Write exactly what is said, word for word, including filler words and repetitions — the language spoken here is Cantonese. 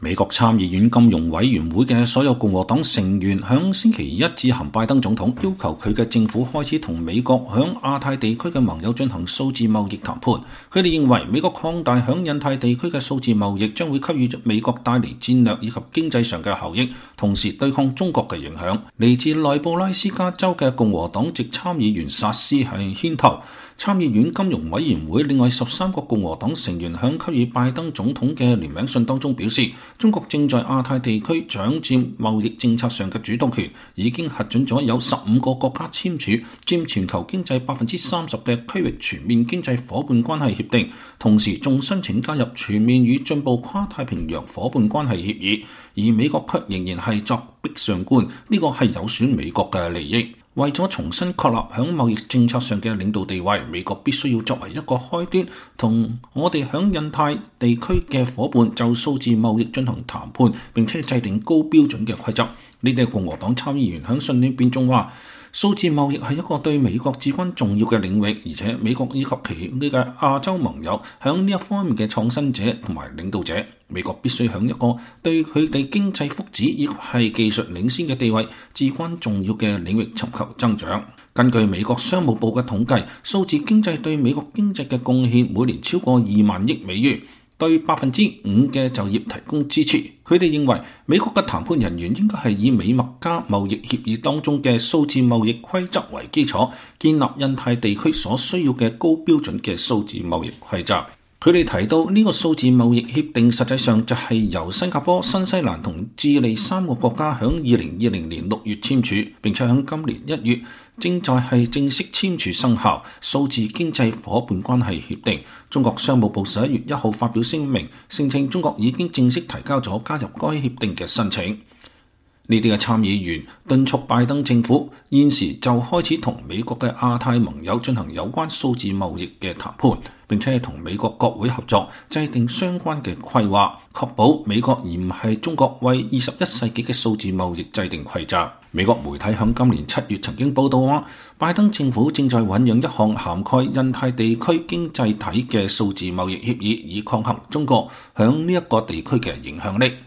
美國參議院金融委員會嘅所有共和黨成員響星期一致函拜登總統，要求佢嘅政府開始同美國響亞太地區嘅盟友進行數字貿易談判。佢哋認為美國擴大響印太地區嘅數字貿易將會給予美國帶嚟戰略以及經濟上嘅效益，同時對抗中國嘅影響。嚟自內布拉斯加州嘅共和黨籍參議員薩斯係牽頭。參議院金融委員會另外十三個共和黨成員響給予拜登總統嘅聯名信當中表示，中國正在亞太地區掌佔貿易政策上嘅主動權，已經核准咗有十五個國家簽署佔全球經濟百分之三十嘅區域全面經濟夥伴關係協定，同時仲申請加入全面與進步跨太平洋夥伴關係協議，而美國卻仍然係作壁上觀，呢個係有損美國嘅利益。為咗重新確立響貿易政策上嘅領導地位，美國必須要作為一個開端，同我哋響印太地區嘅夥伴就數字貿易進行談判，並且制定高標準嘅規則。呢啲共和黨參議員響信裏邊仲話，數字貿易係一個對美國至關重要嘅領域，而且美國以及其呢個亞洲盟友響呢一方面嘅創新者同埋領導者，美國必須響一個對佢哋經濟福祉以及係技術領先嘅地位至關重要嘅領域尋求增長。根據美國商務部嘅統計，數字經濟對美國經濟嘅貢獻每年超過二萬億美元，對百分之五嘅就業提供支持。佢哋認為美國嘅談判人員應該係以美墨加貿易協議當中嘅數字貿易規則為基礎，建立印太地區所需要嘅高標準嘅數字貿易規則。佢哋提到呢個數字貿易協定實際上就係由新加坡、新西蘭同智利三個國家響二零二零年六月簽署，並且響今年一月正在係正式簽署生效數字經濟夥伴關係協定。中國商務部十一月一號發表聲明，聲稱中國已經正式提交咗加入該協定嘅申請。呢啲嘅參議員敦促拜登政府現時就開始同美國嘅亞太盟友進行有關數字貿易嘅談判，並且同美國國會合作制定相關嘅規劃，確保美國而唔係中國為二十一世紀嘅數字貿易制定規則。美國媒體響今年七月曾經報道話，拜登政府正在醞釀一項涵蓋印太地區經濟體嘅數字貿易協議，以抗衡中國響呢一個地區嘅影響力。